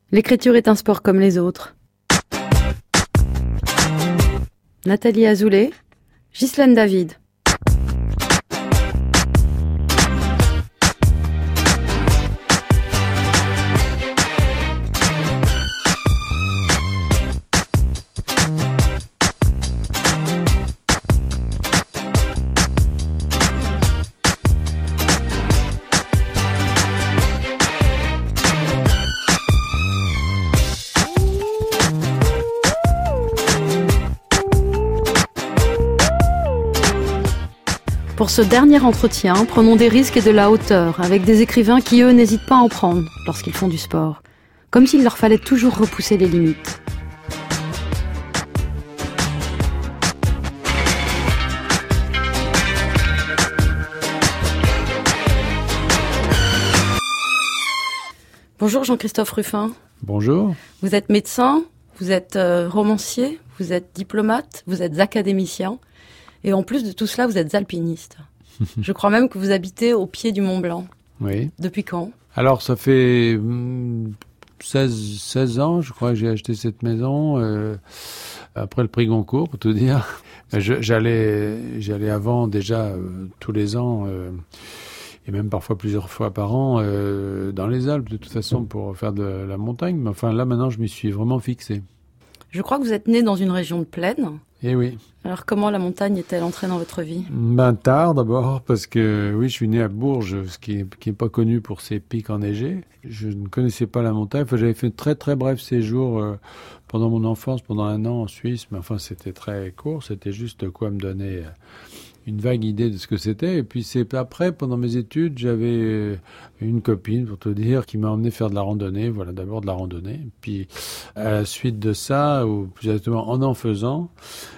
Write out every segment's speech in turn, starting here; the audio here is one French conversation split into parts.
L'écriture est un sport comme les autres. Nathalie Azoulay, Ghislaine David. Pour ce dernier entretien, prenons des risques et de la hauteur avec des écrivains qui, eux, n'hésitent pas à en prendre lorsqu'ils font du sport. Comme s'il leur fallait toujours repousser les limites. Bonjour Jean-Christophe Rufin. Bonjour. Vous êtes médecin, vous êtes romancier, vous êtes diplomate, vous êtes académicien. Et en plus de tout cela, vous êtes alpiniste. Je crois même que vous habitez au pied du Mont Blanc. Oui. Depuis quand ? Alors, ça fait 16 ans, je crois, que j'ai acheté cette maison. Après le prix Goncourt, pour tout dire. J'allais avant déjà tous les ans, et même parfois plusieurs fois par an, dans les Alpes, de toute façon, pour faire de la montagne. Mais enfin, là, maintenant, je m'y suis vraiment fixé. Je crois que vous êtes né dans une région de plaine. Eh oui. Alors comment la montagne est-elle entrée dans votre vie ? Tard d'abord, parce que oui, je suis né à Bourges, ce qui est pas connu pour ses pics enneigés. Je ne connaissais pas la montagne. Enfin, j'avais fait un très très bref séjour pendant mon enfance, pendant 1 an en Suisse, mais enfin c'était très court. C'était juste quoi me donner une vague idée de ce que c'était. Et puis c'est après, pendant mes études, j'avais une copine, pour te dire, qui m'a emmené faire de la randonnée. Voilà, d'abord de la randonnée. Puis à la suite de ça, ou plus exactement en faisant,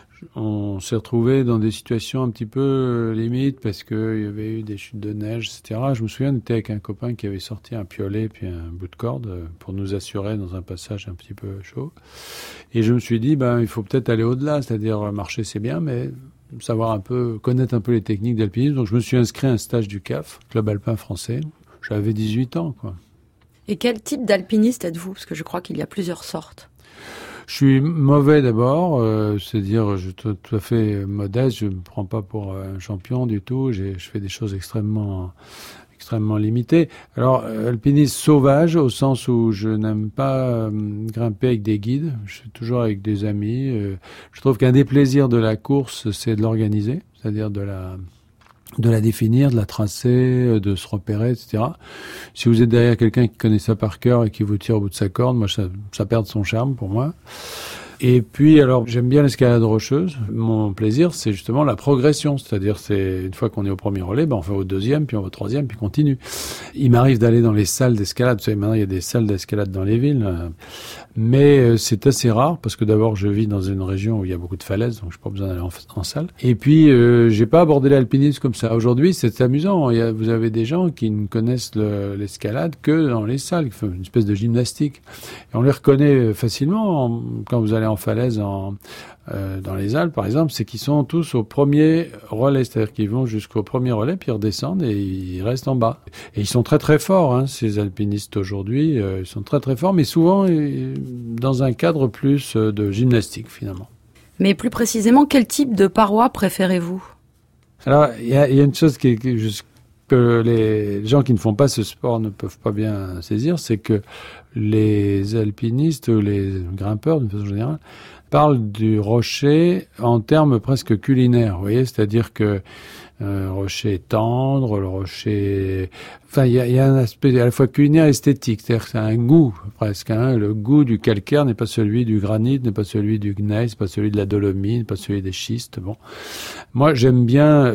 on s'est retrouvés dans des situations un petit peu limites parce qu'il y avait eu des chutes de neige, etc. Je me souviens, on était avec un copain qui avait sorti un piolet puis un bout de corde pour nous assurer dans un passage un petit peu chaud. Et je me suis dit, il faut peut-être aller au-delà, c'est-à-dire marcher c'est bien, mais connaître un peu les techniques d'alpinisme. Donc je me suis inscrit à un stage du CAF, Club Alpin Français. J'avais 18 ans, quoi. Et quel type d'alpiniste êtes-vous ? Parce que je crois qu'il y a plusieurs sortes. Je suis mauvais d'abord, c'est-à-dire je suis tout à fait modeste, je ne me prends pas pour un champion du tout, je fais des choses extrêmement limitées. Alors, alpiniste sauvage, au sens où je n'aime pas grimper avec des guides, je suis toujours avec des amis. Je trouve qu'un des plaisirs de la course, c'est de l'organiser, c'est-à-dire de la définir, de la tracer, de se repérer, etc. Si vous êtes derrière quelqu'un qui connaît ça par cœur et qui vous tire au bout de sa corde, moi, ça perd son charme pour moi. Et puis, alors, j'aime bien l'escalade rocheuse. Mon plaisir, c'est justement la progression. C'est-à-dire, c'est une fois qu'on est au premier relais, on fait au deuxième, puis on va au troisième, puis continue. Il m'arrive d'aller dans les salles d'escalade. Vous savez, maintenant, il y a des salles d'escalade dans les villes. Mais c'est assez rare, parce que d'abord, je vis dans une région où il y a beaucoup de falaises, donc je n'ai pas besoin d'aller en salle. Et puis, j'ai pas abordé l'alpinisme comme ça. Aujourd'hui, c'est amusant. Vous avez des gens qui ne connaissent l'escalade que dans les salles, qui font une espèce de gymnastique. Et on les reconnaît facilement quand vous allez en falaise dans les Alpes, par exemple, c'est qu'ils sont tous au premier relais, c'est-à-dire qu'ils vont jusqu'au premier relais, puis ils redescendent et ils restent en bas. Et ils sont très très forts, ces alpinistes aujourd'hui, ils sont très très forts, mais souvent dans un cadre plus de gymnastique finalement. Mais plus précisément, quel type de paroi préférez-vous ? Alors, il y a une chose que les gens qui ne font pas ce sport ne peuvent pas bien saisir, c'est que les alpinistes ou les grimpeurs, d'une façon générale, parlent du rocher en termes presque culinaires, vous voyez, c'est-à-dire que rocher tendre, le rocher... Enfin, il y a un aspect à la fois culinaire et esthétique, c'est-à-dire que c'est un goût presque. Le goût du calcaire n'est pas celui du granit, n'est pas celui du gneiss, pas celui de la dolomie, pas celui des schistes. Bon, moi j'aime bien,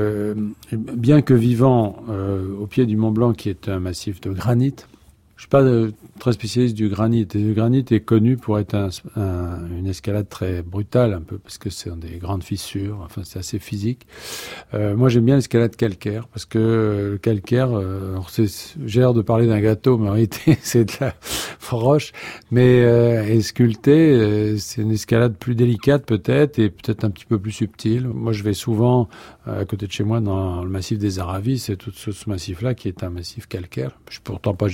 bien que vivant au pied du Mont Blanc, qui est un massif de granit. Je suis pas très spécialiste du granit. Et le granit est connu pour être une escalade très brutale, un peu, parce que c'est des grandes fissures. Enfin, c'est assez physique. Moi, j'aime bien l'escalade calcaire, parce que le calcaire, j'ai l'air de parler d'un gâteau, mais en réalité, c'est de la roche. Mais sculpté, c'est une escalade plus délicate, peut-être, et peut-être un petit peu plus subtile. Moi, je vais souvent, à côté de chez moi, dans le massif des Aravis, c'est tout ce massif-là qui est un massif calcaire. Je suis pourtant pas géologue du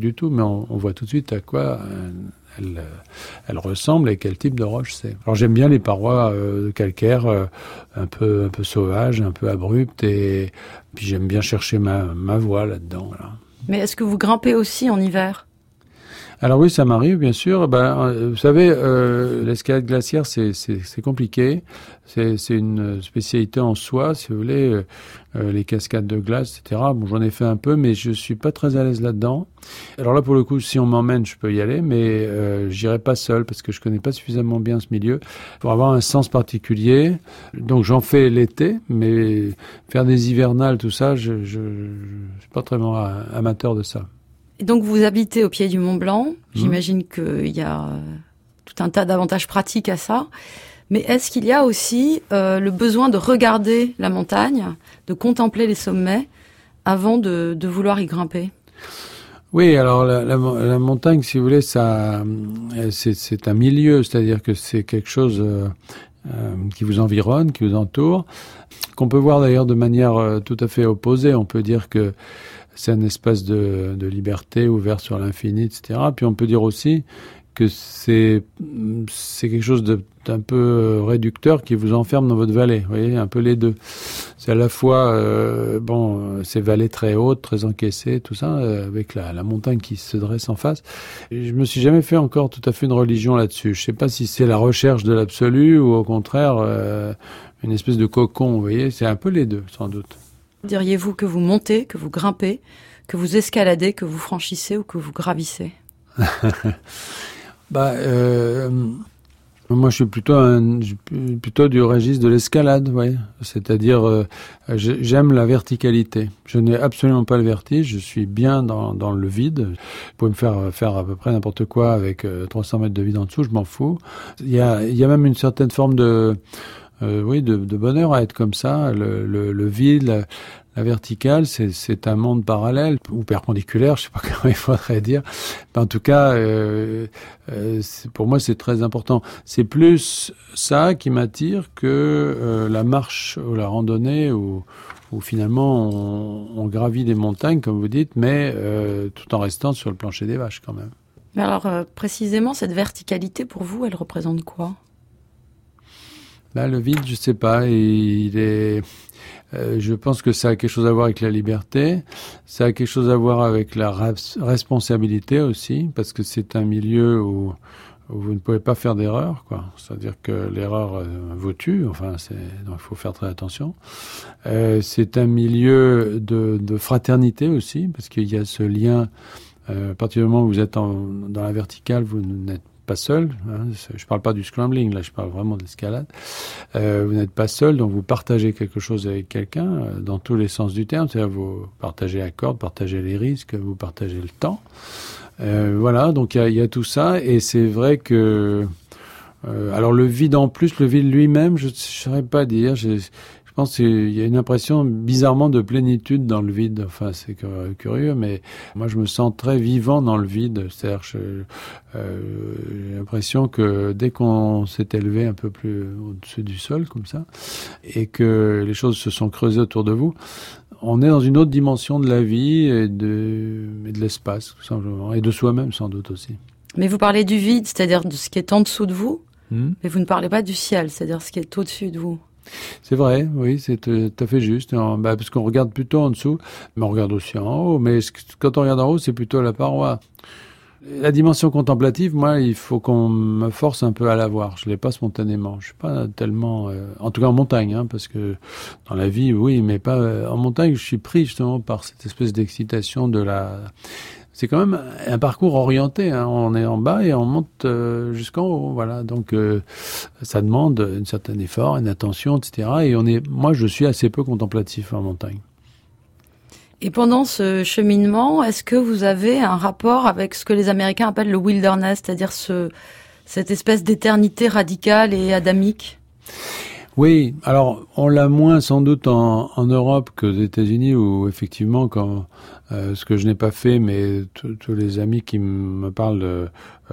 du tout, mais on voit tout de suite à quoi elle ressemble et quel type de roche c'est. Alors j'aime bien les parois calcaires un peu sauvages, un peu abruptes, et puis j'aime bien chercher ma voie là-dedans. Voilà. Mais est-ce que vous grimpez aussi en hiver ? Alors oui, ça m'arrive, bien sûr. Vous savez, l'escalade glaciaire, c'est compliqué. C'est une spécialité en soi, si vous voulez. Les cascades de glace, etc. Bon, j'en ai fait un peu, mais je suis pas très à l'aise là-dedans. Alors là, pour le coup, si on m'emmène, je peux y aller, mais j'irai pas seul parce que je connais pas suffisamment bien ce milieu pour avoir un sens particulier. Donc j'en fais l'été, mais faire des hivernales, tout ça, je suis pas très amateur de ça. Et donc vous habitez au pied du Mont Blanc. J'imagine qu'il y a tout un tas d'avantages pratiques à ça. Mais est-ce qu'il y a aussi le besoin de regarder la montagne, de contempler les sommets avant de vouloir y grimper ? Oui, alors la montagne, si vous voulez, ça, c'est un milieu, c'est-à-dire que c'est quelque chose qui vous environne, qui vous entoure, qu'on peut voir d'ailleurs de manière tout à fait opposée. On peut dire que c'est un espace de liberté ouvert sur l'infini, etc. Puis on peut dire aussi que c'est quelque chose d'un peu réducteur qui vous enferme dans votre vallée. Vous voyez, un peu les deux. C'est à la fois, ces vallées très hautes, très encaissées, tout ça, avec la montagne qui se dresse en face. Et je me suis jamais fait encore tout à fait une religion là-dessus. Je sais pas si c'est la recherche de l'absolu ou au contraire une espèce de cocon. Vous voyez, c'est un peu les deux, sans doute. Diriez-vous que vous montez, que vous grimpez, que vous escaladez, que vous franchissez ou que vous gravissez ? Moi, je suis plutôt du registre de l'escalade, ouais. C'est-à-dire, j'aime la verticalité. Je n'ai absolument pas le vertige. Je suis bien dans le vide. Vous pouvez me faire à peu près n'importe quoi avec 300 mètres de vide en dessous, je m'en fous. Il y a même une certaine forme de bonheur à être comme ça. Le vide, la verticale, c'est un monde parallèle ou perpendiculaire, je sais pas comment il faudrait dire. Mais en tout cas, pour moi, c'est très important. C'est plus ça qui m'attire que la marche ou la randonnée où finalement on gravit des montagnes, comme vous dites, mais tout en restant sur le plancher des vaches quand même. Mais alors, précisément, cette verticalité, pour vous, elle représente quoi ? Le vide, je sais pas. Je pense que ça a quelque chose à voir avec la liberté. Ça a quelque chose à voir avec la responsabilité aussi, parce que c'est un milieu où vous ne pouvez pas faire d'erreur, quoi. C'est-à-dire que l'erreur vous tue. Enfin, donc il faut faire très attention. C'est un milieu de fraternité aussi, parce qu'il y a ce lien. À partir du moment où vous êtes dans la verticale, vous n'êtes pas seul, hein. Je parle pas du scrambling, là je parle vraiment de l'escalade. Vous n'êtes pas seul, donc vous partagez quelque chose avec quelqu'un dans tous les sens du terme, c'est-à-dire vous partagez la corde, partagez les risques, vous partagez le temps. Voilà, donc il y a tout ça, et c'est vrai que alors le vide en plus, le vide lui-même, je ne saurais pas dire. Je pense qu'il y a une impression bizarrement de plénitude dans le vide. Enfin, c'est curieux, mais moi, je me sens très vivant dans le vide. C'est-à-dire, j'ai l'impression que dès qu'on s'est élevé un peu plus au-dessus du sol, comme ça, et que les choses se sont creusées autour de vous, on est dans une autre dimension de la vie et de l'espace, tout simplement, et de soi-même, sans doute aussi. Mais vous parlez du vide, c'est-à-dire de ce qui est en dessous de vous, mais vous ne parlez pas du ciel, c'est-à-dire ce qui est au-dessus de vous. C'est vrai, oui, c'est tout à fait juste. Parce qu'on regarde plutôt en dessous, mais on regarde aussi en haut. Mais quand on regarde en haut, c'est plutôt la paroi. La dimension contemplative, moi, il faut qu'on me force un peu à la voir. Je l'ai pas spontanément. Je suis pas tellement, en tout cas en montagne, hein, parce que dans la vie, oui, mais pas en montagne. Je suis pris justement par cette espèce d'excitation de la. C'est quand même un parcours orienté, hein. On est en bas et on monte jusqu'en haut, voilà. Donc ça demande un certain effort, une attention, etc. Et moi, je suis assez peu contemplatif en montagne. Et pendant ce cheminement, est-ce que vous avez un rapport avec ce que les Américains appellent le wilderness, c'est-à-dire cette espèce d'éternité radicale et adamique ? Oui, alors on l'a moins sans doute en Europe qu'aux États-Unis, où effectivement, ce que je n'ai pas fait, mais tous les amis qui me parlent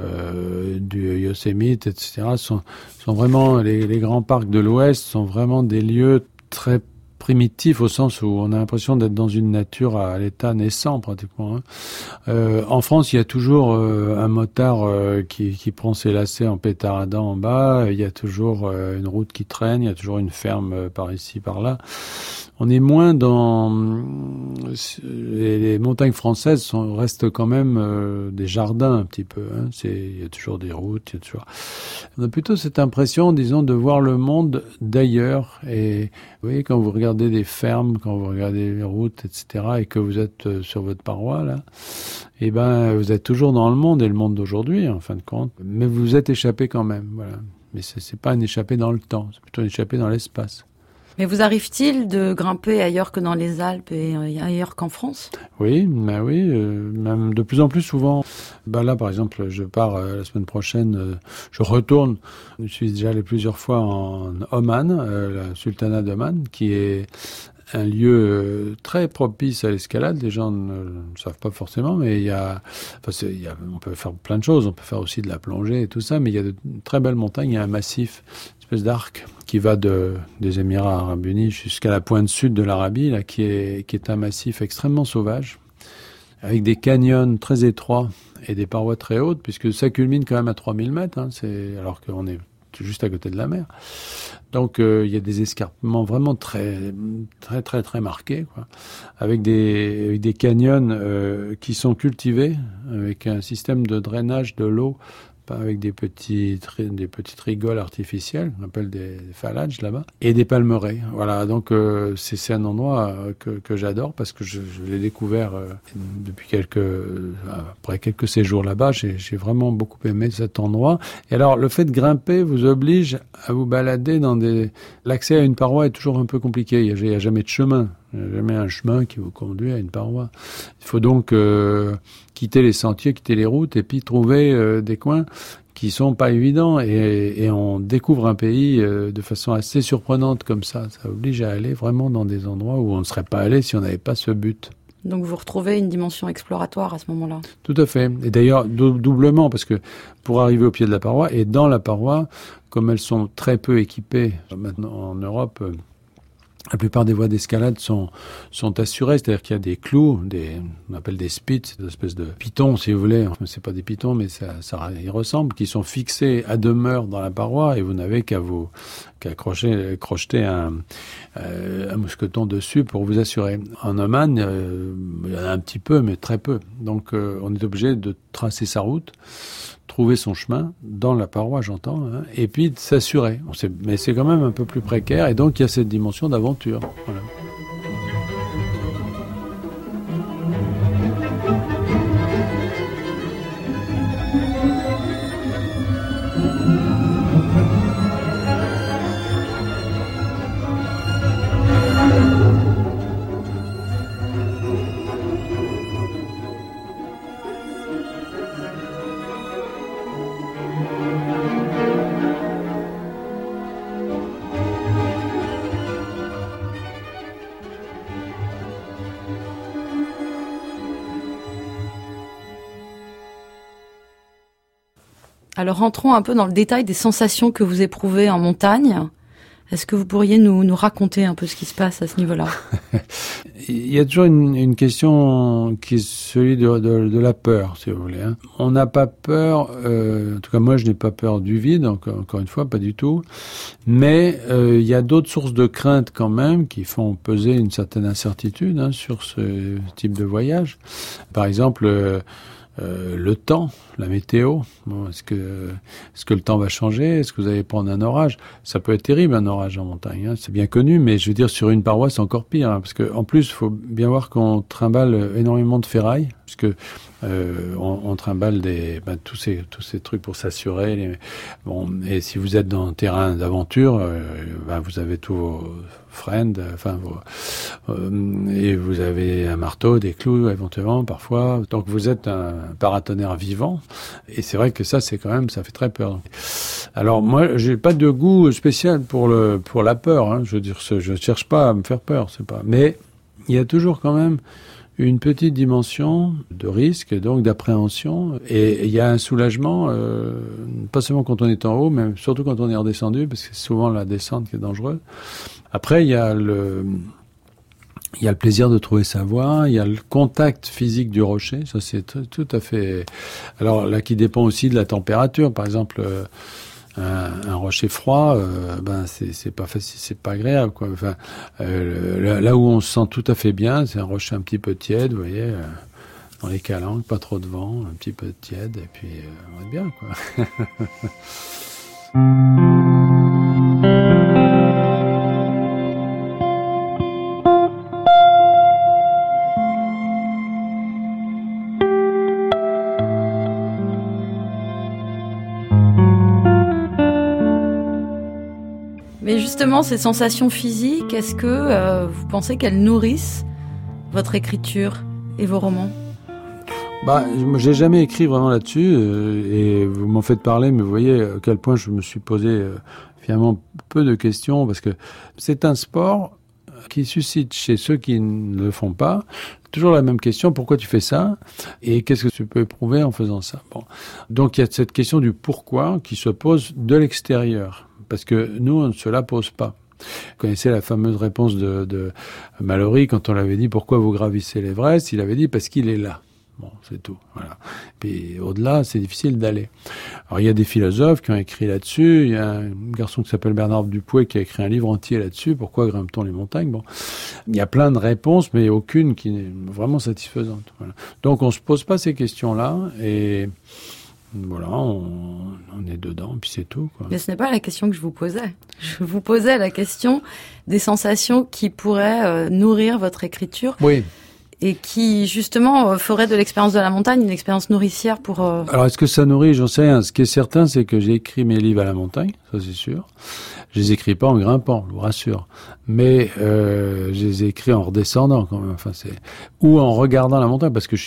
du Yosemite, etc., sont vraiment les grands parcs de l'Ouest sont vraiment des lieux très primitif au sens où on a l'impression d'être dans une nature à l'état naissant pratiquement. En France, il y a toujours un motard qui prend ses lacets en pétaradant en bas. Il y a toujours une route qui traîne. Il y a toujours une ferme par ici, par là. On est moins dans les montagnes françaises restent quand même des jardins un petit peu. Il y a toujours des routes. On a plutôt cette impression, disons, de voir le monde d'ailleurs. Et vous voyez, quand vous regardez des fermes, quand vous regardez les routes, etc., et que vous êtes sur votre paroi là, eh ben vous êtes toujours dans le monde et le monde d'aujourd'hui en fin de compte. Mais vous êtes échappé quand même. Voilà. Mais c'est pas un échappé dans le temps, c'est plutôt un échappé dans l'espace. Mais vous arrive-t-il de grimper ailleurs que dans les Alpes et ailleurs qu'en France ? Oui, même de plus en plus souvent. Là, par exemple, je pars la semaine prochaine, je retourne. Je suis déjà allé plusieurs fois en Oman, la sultanat d'Oman, qui est un lieu très propice à l'escalade. Les gens ne le savent pas forcément, mais on peut faire plein de choses. On peut faire aussi de la plongée et tout ça, mais il y a de très belles montagnes. Il y a un massif, une espèce d'arc, qui va des Émirats Arabes Unis jusqu'à la pointe sud de l'Arabie, là, qui est un massif extrêmement sauvage, avec des canyons très étroits et des parois très hautes, puisque ça culmine quand même à 3000 mètres, alors qu'on est juste à côté de la mer. Donc il y a des escarpements vraiment très très très très marqués, quoi, avec des canyons qui sont cultivés avec un système de drainage de l'eau, avec des petites rigoles artificielles, on appelle des phalanges là-bas, et des palmeraies. Voilà, donc c'est un endroit que j'adore parce que je l'ai découvert depuis après quelques séjours là-bas. J'ai vraiment beaucoup aimé cet endroit. Et alors, le fait de grimper vous oblige à vous balader l'accès à une paroi est toujours un peu compliqué. Il y a jamais de chemin. Il n'y a jamais un chemin qui vous conduit à une paroi. Il faut donc quitter les sentiers, quitter les routes et puis trouver des coins qui sont pas évidents. Et on découvre un pays de façon assez surprenante comme ça. Ça oblige à aller vraiment dans des endroits où on ne serait pas allé si on n'avait pas ce but. Donc vous retrouvez une dimension exploratoire à ce moment-là. Tout à fait. Et d'ailleurs, doublement, parce que pour arriver au pied de la paroi, et dans la paroi, comme elles sont très peu équipées maintenant en Europe, la plupart des voies d'escalade sont assurées, c'est-à-dire qu'il y a des clous, on appelle des spits, des espèces de pitons, si vous voulez. Enfin, c'est pas des pitons, mais ça y ressemble, qui sont fixés à demeure dans la paroi, et vous n'avez qu'à crocheter un mousqueton dessus pour vous assurer. En Oman, il y en a un petit peu, mais très peu. Donc, on est obligé de tracer sa route, trouver son chemin dans la paroi, j'entends, et puis de s'assurer. Mais c'est quand même un peu plus précaire, et donc il y a cette dimension d'aventure. Voilà. Alors rentrons un peu dans le détail des sensations que vous éprouvez en montagne. Est-ce que vous pourriez nous raconter un peu ce qui se passe à ce niveau-là ? Il y a toujours une question qui est celui de la peur, si vous voulez. On n'a pas peur, en tout cas moi je n'ai pas peur du vide, encore une fois, pas du tout. Mais il y a d'autres sources de crainte quand même qui font peser une certaine incertitude sur ce type de voyage. Par exemple, le temps, la météo. Bon, est-ce que le temps va changer ? Est-ce que vous allez prendre un orage ? Ça peut être terrible, un orage en montagne. C'est bien connu, mais je veux dire, sur une paroi, c'est encore pire. Parce que, en plus, il faut bien voir qu'on trimballe énormément de ferraille, puisque on trimballe tous ces trucs pour s'assurer. Et si vous êtes dans un terrain d'aventure, vous avez tous vos friends, et vous avez un marteau, des clous éventuellement, parfois. Donc vous êtes un paratonnerre vivant. Et c'est vrai que ça fait très peur. Alors moi, j'ai pas de goût spécial pour la peur. Je veux dire, je cherche pas à me faire peur, mais il y a toujours quand même une petite dimension de risque, donc d'appréhension. Et il y a un soulagement, pas seulement quand on est en haut, mais surtout quand on est redescendu, parce que c'est souvent la descente qui est dangereuse. Après, il y a le plaisir de trouver sa voie, il y a le contact physique du rocher, ça c'est tout à fait... Alors là, qui dépend aussi de la température, par exemple... Un rocher froid, c'est pas facile, c'est pas agréable, quoi. Enfin, là où on se sent tout à fait bien, c'est un rocher un petit peu tiède, vous voyez, dans les calanques, pas trop de vent, un petit peu tiède, et puis on est bien, quoi. Mais justement, ces sensations physiques, est-ce que vous pensez qu'elles nourrissent votre écriture et vos romans ? J'ai jamais écrit vraiment là-dessus, et vous m'en faites parler, mais vous voyez à quel point je me suis posé finalement peu de questions, parce que c'est un sport qui suscite chez ceux qui ne le font pas toujours la même question: pourquoi tu fais ça et qu'est-ce que tu peux éprouver en faisant ça? Bon. Donc il y a cette question du pourquoi qui se pose de l'extérieur, parce que nous on ne se la pose pas. Vous connaissez la fameuse réponse de Mallory quand on lui avait dit pourquoi vous gravissez l'Everest? Il avait dit parce qu'il est là. Bon, c'est tout. Voilà. Puis au-delà, c'est difficile d'aller. Alors il y a des philosophes qui ont écrit là-dessus. Il y a un garçon qui s'appelle Bernard Dupuy qui a écrit un livre entier là-dessus. Pourquoi grimpe-t-on les montagnes? Bon, il y a plein de réponses, mais aucune qui n'est vraiment satisfaisante. Voilà. Donc on se pose pas ces questions-là et voilà, on est dedans, puis c'est tout, quoi. Mais ce n'est pas la question que je vous posais. Je vous posais la question des sensations qui pourraient nourrir votre écriture. Oui. Et qui, justement, ferait de l'expérience de la montagne une expérience nourricière pour... Alors, est-ce que ça nourrit? J'en sais rien. Ce qui est certain, c'est que j'ai écrit mes livres à la montagne, ça c'est sûr. Je les écris pas en grimpant, je vous rassure. Mais je les écris en redescendant, quand même. Enfin, ou en regardant la montagne, parce que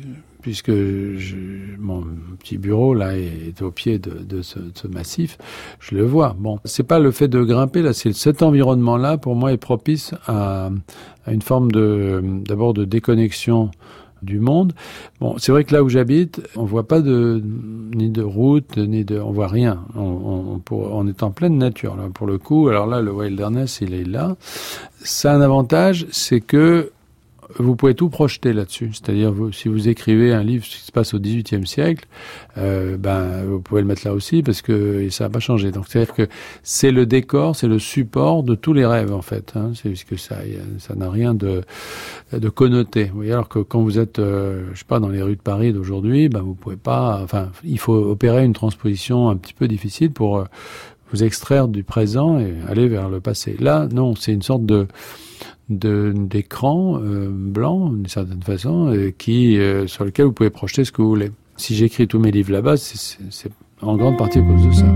mon petit bureau là est au pied de ce massif, je le vois. Bon, c'est pas le fait de grimper là, c'est cet environnement-là pour moi est propice à une forme d'abord de déconnexion du monde. Bon, c'est vrai que là où j'habite, on voit pas ni de route, on voit rien. On est en pleine nature là pour le coup. Alors là, le wilderness, il est là. Ça a un avantage, c'est que vous pouvez tout projeter là-dessus. C'est-à-dire, si vous écrivez un livre qui se passe au XVIIIe siècle, vous pouvez le mettre là aussi parce que ça n'a pas changé. Donc, c'est-à-dire que c'est le décor, c'est le support de tous les rêves, en fait. Hein. C'est parce que ça n'a rien de connoté. Vous voyez, alors que quand vous êtes, je sais pas, dans les rues de Paris d'aujourd'hui, vous pouvez pas, il faut opérer une transposition un petit peu difficile pour vous extraire du présent et aller vers le passé. Là, non, c'est une sorte d'écran blanc d'une certaine façon sur lequel vous pouvez projeter ce que vous voulez. Si j'écris tous mes livres là-bas, c'est en grande partie à cause de ça.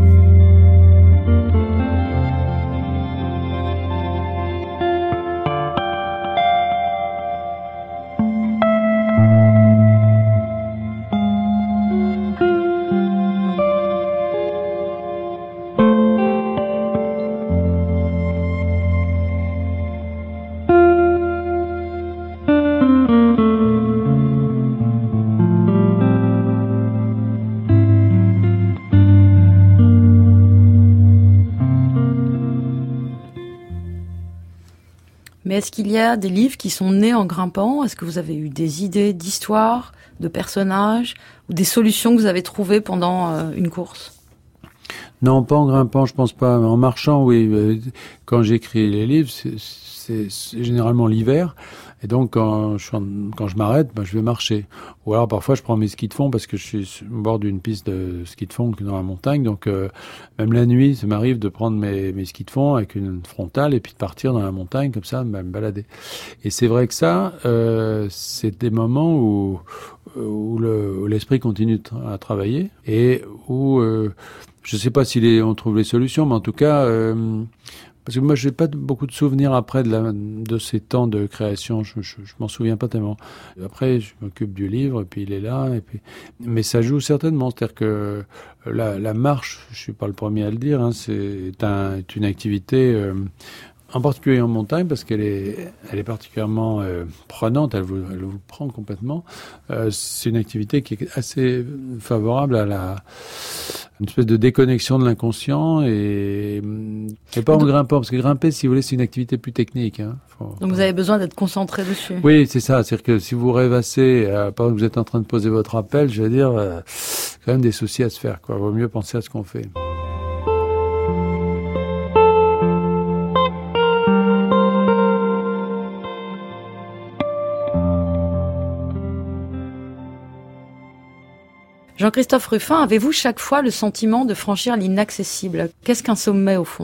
Mais est-ce qu'il y a des livres qui sont nés en grimpant? Est-ce que vous avez eu des idées d'histoire, de personnages, ou des solutions que vous avez trouvées pendant une course? Non, pas en grimpant, je pense pas. En marchant, oui. Quand j'écris les livres, c'est généralement l'hiver. Et donc, quand je m'arrête, je vais marcher. Ou alors, parfois, je prends mes skis de fond parce que je suis au bord d'une piste de ski de fond dans la montagne. Donc, même la nuit, ça m'arrive de prendre mes skis de fond avec une frontale et puis de partir dans la montagne comme ça, me balader. Et c'est vrai que ça, c'est des moments où l'esprit continue à travailler et où, je sais pas si on trouve les solutions, mais en tout cas, parce que moi, j'ai pas beaucoup de souvenirs après de ces temps de création. Je m'en souviens pas tellement. Après, je m'occupe du livre, et puis il est là, mais ça joue certainement. C'est-à-dire que la marche, je suis pas le premier à le dire, c'est une activité en particulier en montagne, parce qu'elle est particulièrement prenante, elle vous prend complètement. C'est une activité qui est assez favorable à une espèce de déconnexion de l'inconscient et pas en grimpant, parce que grimper, si vous voulez, c'est une activité plus technique. Hein. Donc vous avez besoin d'être concentré dessus. Oui, c'est ça. C'est-à-dire que si vous rêvassez, pendant que vous êtes en train de poser votre appel, je veux dire, quand même des soucis à se faire, quoi. Vaut mieux penser à ce qu'on fait. Jean-Christophe Rufin, avez-vous chaque fois le sentiment de franchir l'inaccessible ? Qu'est-ce qu'un sommet au fond ?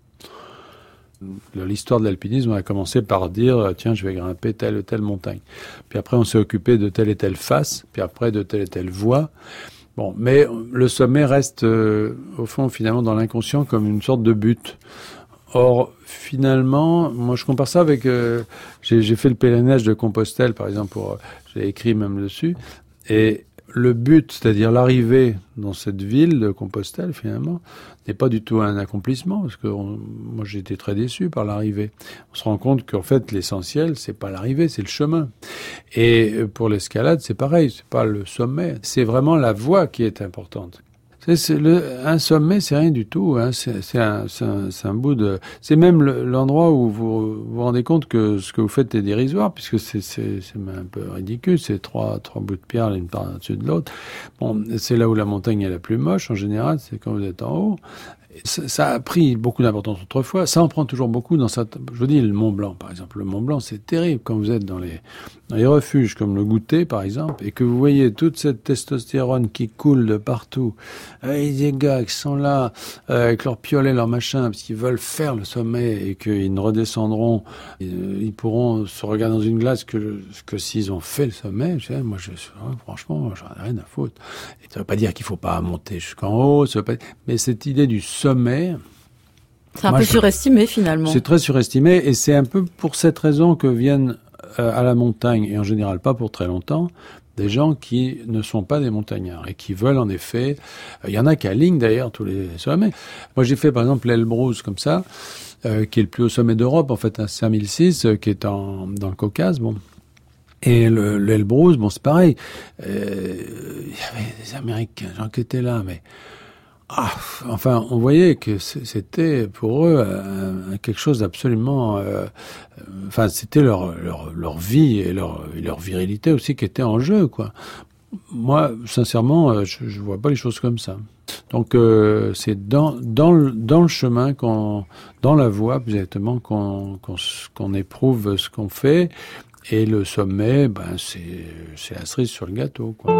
L'histoire de l'alpinisme, on a commencé par dire tiens, je vais grimper telle ou telle montagne. Puis après, on s'est occupé de telle et telle face, puis après de telle et telle voie. Bon, mais le sommet reste au fond, finalement, dans l'inconscient comme une sorte de but. Or, finalement, moi, je compare ça avec j'ai fait le pèlerinage de Compostelle, par exemple, j'ai écrit même dessus, et le but, c'est-à-dire l'arrivée dans cette ville de Compostelle, finalement, n'est pas du tout un accomplissement, parce que moi j'ai été très déçu par l'arrivée. On se rend compte qu'en fait l'essentiel, c'est pas l'arrivée, c'est le chemin. Et pour l'escalade, c'est pareil, c'est pas le sommet, c'est vraiment la voie qui est importante. Un sommet, c'est rien du tout. Hein. C'est un bout de. C'est même l'endroit où vous vous rendez compte que ce que vous faites est dérisoire, puisque c'est un peu ridicule. C'est trois bouts de pierre l'une par-dessus de l'autre. Bon, c'est là où la montagne est la plus moche en général. C'est quand vous êtes en haut. Ça a pris beaucoup d'importance autrefois. Ça en prend toujours beaucoup dans cette. Je vous dis le Mont Blanc, par exemple. Le Mont Blanc, c'est terrible quand vous êtes dans les refuges comme le Goûter, par exemple, et que vous voyez toute cette testostérone qui coule de partout. Et des gars qui sont là avec leur piolet, leur machin, parce qu'ils veulent faire le sommet et qu'ils ne redescendront. Ils pourront se regarder dans une glace que s'ils ont fait le sommet. Moi, franchement, j'en ai rien à foutre. Et ça veut pas dire qu'il faut pas monter jusqu'en haut. Mais cette idée du sommet, c'est un peu surestimé finalement. C'est très surestimé et c'est un peu pour cette raison que viennent à la montagne, et en général pas pour très longtemps, des gens qui ne sont pas des montagnards et qui veulent en effet... Il y en a qui alignent d'ailleurs tous les sommets. Moi j'ai fait par exemple l'Elbrus comme ça, qui est le plus haut sommet d'Europe, en fait à 5006, qui est dans le Caucase, bon. Et l'Elbrus, bon c'est pareil, il y avait des Américains, gens qui étaient là, mais... enfin, on voyait que c'était pour eux quelque chose d'absolument... c'était leur vie et leur virilité aussi qui était en jeu, quoi. Moi, sincèrement, je vois pas les choses comme ça. Donc, c'est dans le chemin, dans la voie, plus exactement, qu'on éprouve ce qu'on fait. Et le sommet, c'est la cerise sur le gâteau, quoi.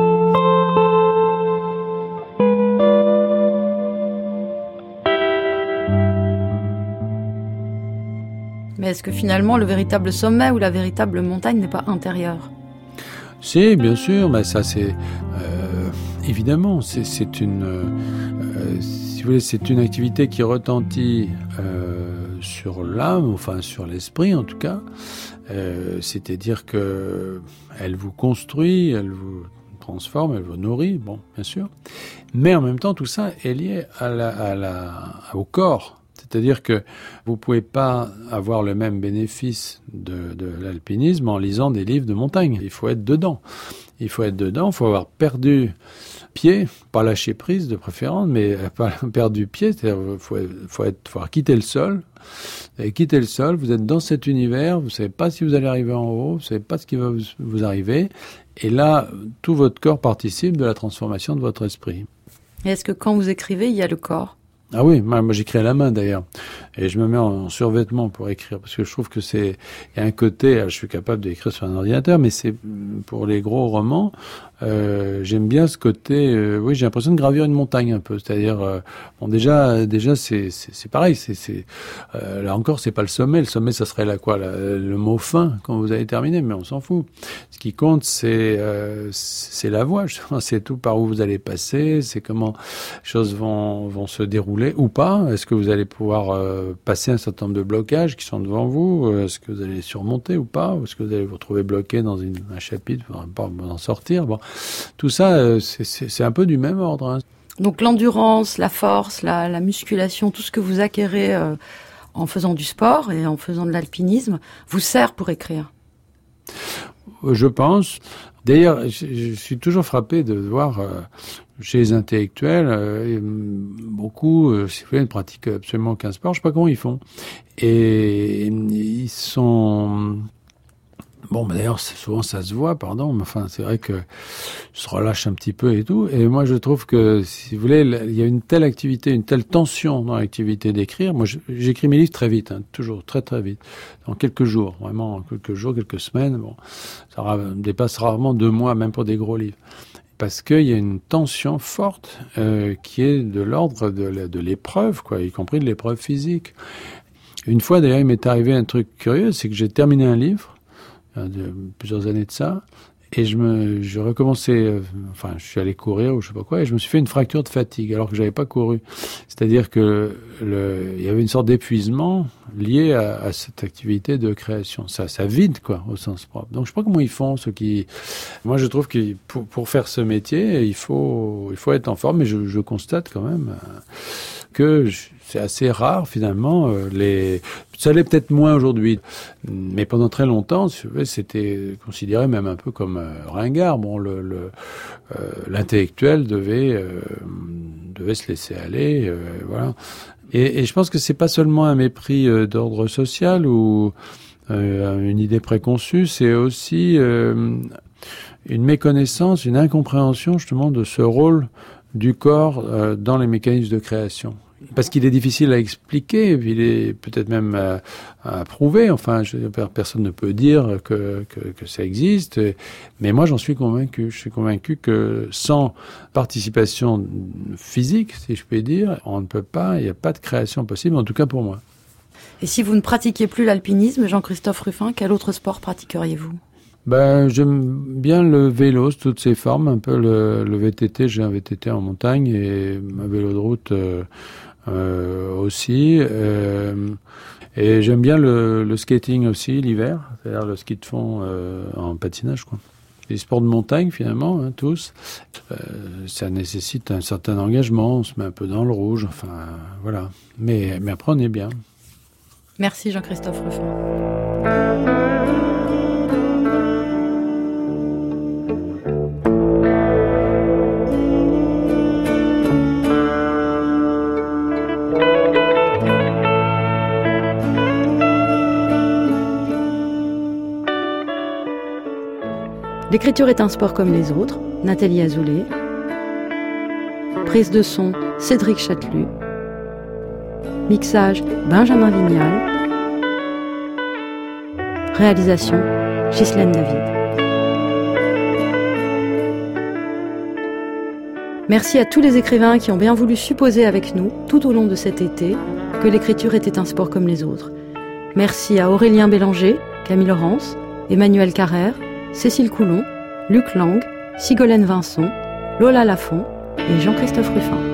Mais est-ce que finalement le véritable sommet ou la véritable montagne n'est pas intérieure ? Si, bien sûr, mais ça c'est évidemment, c'est une si vous voulez, c'est une activité qui retentit sur l'âme, enfin sur l'esprit en tout cas. C'est-à-dire que elle vous construit, elle vous transforme, elle vous nourrit, bon, bien sûr. Mais en même temps, tout ça est lié au corps. C'est-à-dire que vous pouvez pas avoir le même bénéfice de l'alpinisme en lisant des livres de montagne. Il faut être dedans. Il faut avoir perdu pied, pas lâcher prise de préférence, mais pas perdu pied, c'est-à-dire faut avoir quitté le sol. Et quitter le sol, vous êtes dans cet univers, vous savez pas si vous allez arriver en haut, vous savez pas ce qui va vous arriver. Et là, tout votre corps participe de la transformation de votre esprit. Et est-ce que quand vous écrivez, il y a le corps ? Ah oui, moi j'écris à la main d'ailleurs, et je me mets en survêtement pour écrire, parce que je trouve que il y a un côté, je suis capable d'écrire sur un ordinateur, mais c'est pour les gros romans, j'aime bien ce côté, oui, j'ai l'impression de gravir une montagne un peu, c'est-à-dire, déjà c'est pareil, là encore c'est pas le sommet ça serait là quoi, le mot fin quand vous avez terminé, mais on s'en fout. Ce qui compte c'est la voie, c'est tout par où vous allez passer, c'est comment les choses vont se dérouler ou pas. Est-ce que vous allez pouvoir passer un certain nombre de blocages qui sont devant vous? Est-ce que vous allez les surmonter ou pas? Ou est-ce que vous allez vous retrouver bloqué dans un chapitre, vous n'aurez pas en sortir? Bon, tout ça, c'est un peu du même ordre. Hein. Donc l'endurance, la force, la musculation, tout ce que vous acquérez en faisant du sport et en faisant de l'alpinisme, vous sert pour écrire? Je pense. D'ailleurs, je suis toujours frappé de voir chez les intellectuels, beaucoup, si vous voulez, ne pratiquent absolument aucun sport. Je sais pas comment ils font. Et ils sont... Bon, d'ailleurs, souvent ça se voit, pardon, mais enfin, c'est vrai que je se relâche un petit peu et tout. Et moi, je trouve que, si vous voulez, il y a une telle activité, une telle tension dans l'activité d'écrire. Moi, j'écris mes livres très vite, toujours très très vite, dans quelques jours, vraiment quelques jours, quelques semaines. Bon, ça dépasse rarement 2 mois, même pour des gros livres, parce qu'il y a une tension forte qui est de l'ordre de l'épreuve, quoi, y compris de l'épreuve physique. Une fois, d'ailleurs, il m'est arrivé un truc curieux, c'est que j'ai terminé un livre de plusieurs années de ça, et je recommençais, enfin, je suis allé courir ou je sais pas quoi, et je me suis fait une fracture de fatigue alors que j'avais pas couru. C'est-à-dire que il y avait une sorte d'épuisement lié à cette activité de création. Ça vide, quoi, au sens propre. Donc, je sais pas comment ils font, ceux qui... Moi, je trouve que pour faire ce métier, il faut être en forme, mais je constate quand même que c'est assez rare, finalement, ça l'est peut-être moins aujourd'hui, mais pendant très longtemps, c'était considéré même un peu comme ringard. Bon, l'intellectuel devait se laisser aller, voilà. Et je pense que c'est pas seulement un mépris d'ordre social ou une idée préconçue, c'est aussi une méconnaissance, une incompréhension justement de ce rôle du corps dans les mécanismes de création. Parce qu'il est difficile à expliquer, il est peut-être même à prouver. Enfin, personne ne peut dire que ça existe. Mais moi, j'en suis convaincu. Je suis convaincu que sans participation physique, si je puis dire, on ne peut pas, il n'y a pas de création possible, en tout cas pour moi. Et si vous ne pratiquiez plus l'alpinisme, Jean-Christophe Ruffin, quel autre sport pratiqueriez-vous? J'aime bien le vélo, sous toutes ses formes, un peu le VTT. J'ai un VTT en montagne et un vélo de route aussi. Et j'aime bien le skating aussi l'hiver, c'est-à-dire le ski de fond en patinage, quoi. Les sports de montagne, finalement, tous. Ça nécessite un certain engagement, on se met un peu dans le rouge, enfin, voilà. Mais après, on est bien. Merci Jean-Christophe Ruffin. L'écriture est un sport comme les autres, Nathalie Azoulay. Prise de son, Cédric Châtelu. Mixage, Benjamin Vignal. Réalisation, Ghislaine David. Merci à tous les écrivains qui ont bien voulu supposer avec nous, tout au long de cet été, que l'écriture était un sport comme les autres. Merci à Aurélien Bélanger, Camille Laurence, Emmanuel Carrère, Cécile Coulon, Luc Lang, Sigolène Vincent, Lola Lafont et Jean-Christophe Ruffin.